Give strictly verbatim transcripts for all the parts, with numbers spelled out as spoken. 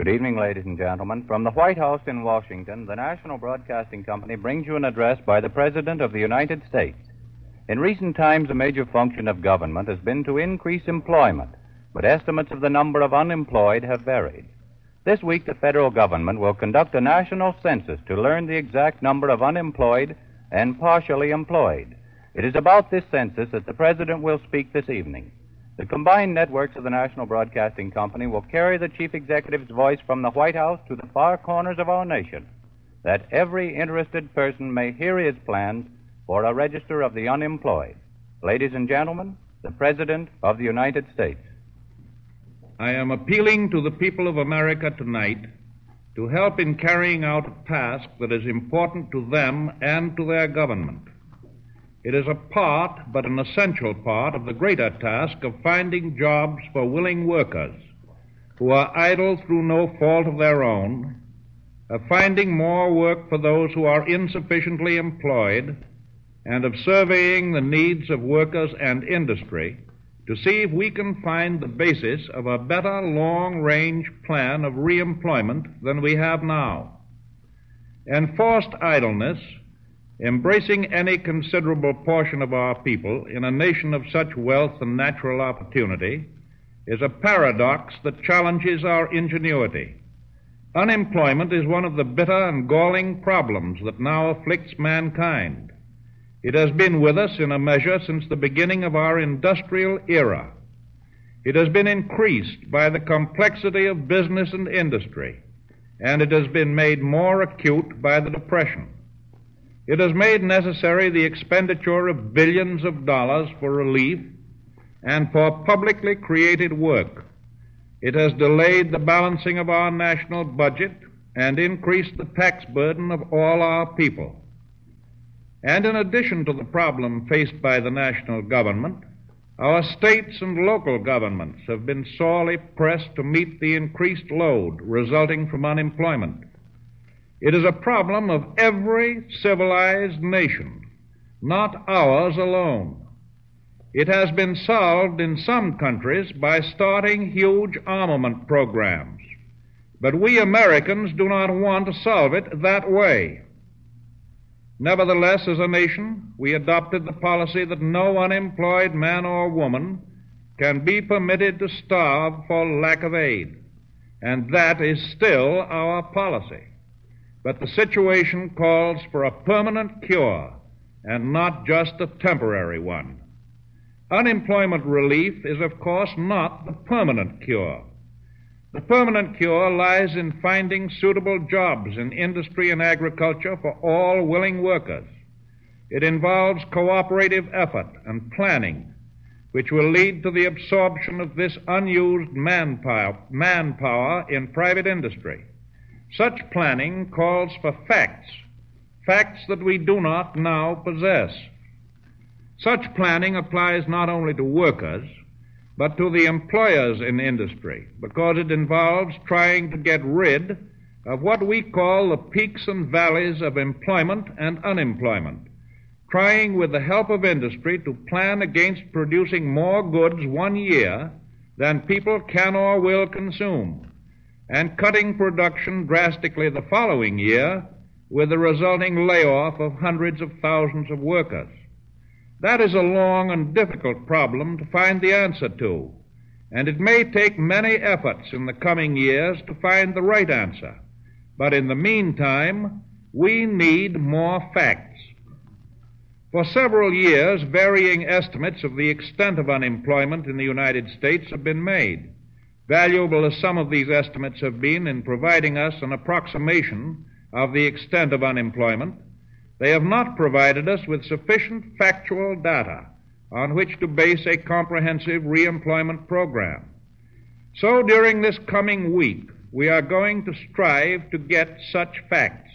Good evening, ladies and gentlemen. From the White House in Washington, the National Broadcasting Company brings you an address by the President of the United States. In recent times, a major function of government has been to increase employment, but estimates of the number of unemployed have varied. This week, the federal government will conduct a national census to learn the exact number of unemployed and partially employed. It is about this census that the President will speak this evening. The combined networks of the National Broadcasting Company will carry the Chief Executive's voice from the White House to the far corners of our nation, that every interested person may hear his plans for a register of the unemployed. Ladies and gentlemen, the President of the United States. I am appealing to the people of America tonight to help in carrying out a task that is important to them and to their government. It is a part, but an essential part, of the greater task of finding jobs for willing workers who are idle through no fault of their own, of finding more work for those who are insufficiently employed, and of surveying the needs of workers and industry to see if we can find the basis of a better long-range plan of reemployment than we have now. Enforced idleness, embracing any considerable portion of our people in a nation of such wealth and natural opportunity, is a paradox that challenges our ingenuity. Unemployment is one of the bitter and galling problems that now afflicts mankind. It has been with us in a measure since the beginning of our industrial era. It has been increased by the complexity of business and industry, and it has been made more acute by the Depression. It has made necessary the expenditure of billions of dollars for relief and for publicly created work. It has delayed the balancing of our national budget and increased the tax burden of all our people. And in addition to the problem faced by the national government, our states and local governments have been sorely pressed to meet the increased load resulting from unemployment. It is a problem of every civilized nation, not ours alone. It has been solved in some countries by starting huge armament programs, but we Americans do not want to solve it that way. Nevertheless, as a nation, we adopted the policy that no unemployed man or woman can be permitted to starve for lack of aid, and that is still our policy. But the situation calls for a permanent cure and not just a temporary one. Unemployment relief is, of course, not the permanent cure. The permanent cure lies in finding suitable jobs in industry and agriculture for all willing workers. It involves cooperative effort and planning, which will lead to the absorption of this unused manpower, manpower in private industry. Such planning calls for facts, facts that we do not now possess. Such planning applies not only to workers, but to the employers in industry, because it involves trying to get rid of what we call the peaks and valleys of employment and unemployment, trying with the help of industry to plan against producing more goods one year than people can or will consume, and cutting production drastically the following year with the resulting layoff of hundreds of thousands of workers. That is a long and difficult problem to find the answer to, and it may take many efforts in the coming years to find the right answer. But in the meantime, we need more facts. For several years, varying estimates of the extent of unemployment in the United States have been made. Valuable as some of these estimates have been in providing us an approximation of the extent of unemployment, they have not provided us with sufficient factual data on which to base a comprehensive reemployment program. So during this coming week, we are going to strive to get such facts.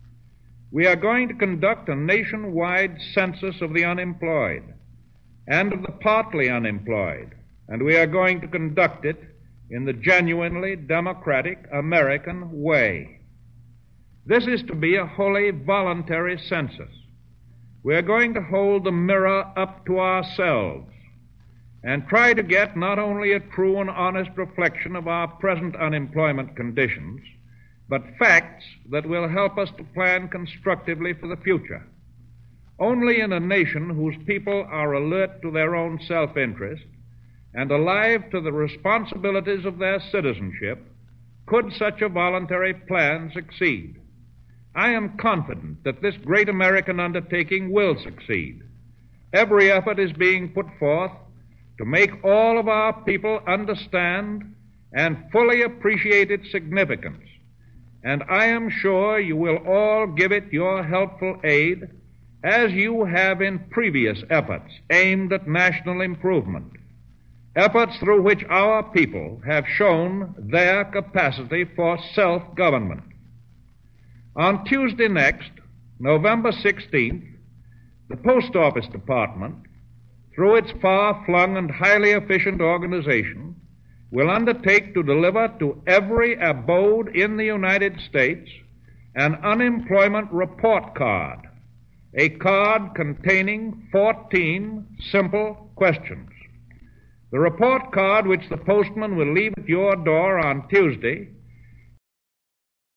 We are going to conduct a nationwide census of the unemployed and of the partly unemployed, and we are going to conduct it in the genuinely democratic American way. This is to be a wholly voluntary census. We are going to hold the mirror up to ourselves and try to get not only a true and honest reflection of our present unemployment conditions, but facts that will help us to plan constructively for the future. Only in a nation whose people are alert to their own self-interest and alive to the responsibilities of their citizenship could such a voluntary plan succeed. I am confident that this great American undertaking will succeed. Every effort is being put forth to make all of our people understand and fully appreciate its significance, and I am sure you will all give it your helpful aid as you have in previous efforts aimed at national improvement, efforts through which our people have shown their capacity for self-government. On Tuesday next, November sixteenth, the Post Office Department, through its far-flung and highly efficient organization, will undertake to deliver to every abode in the United States an unemployment report card, a card containing fourteen simple questions. The report card, which the postman will leave at your door on Tuesday,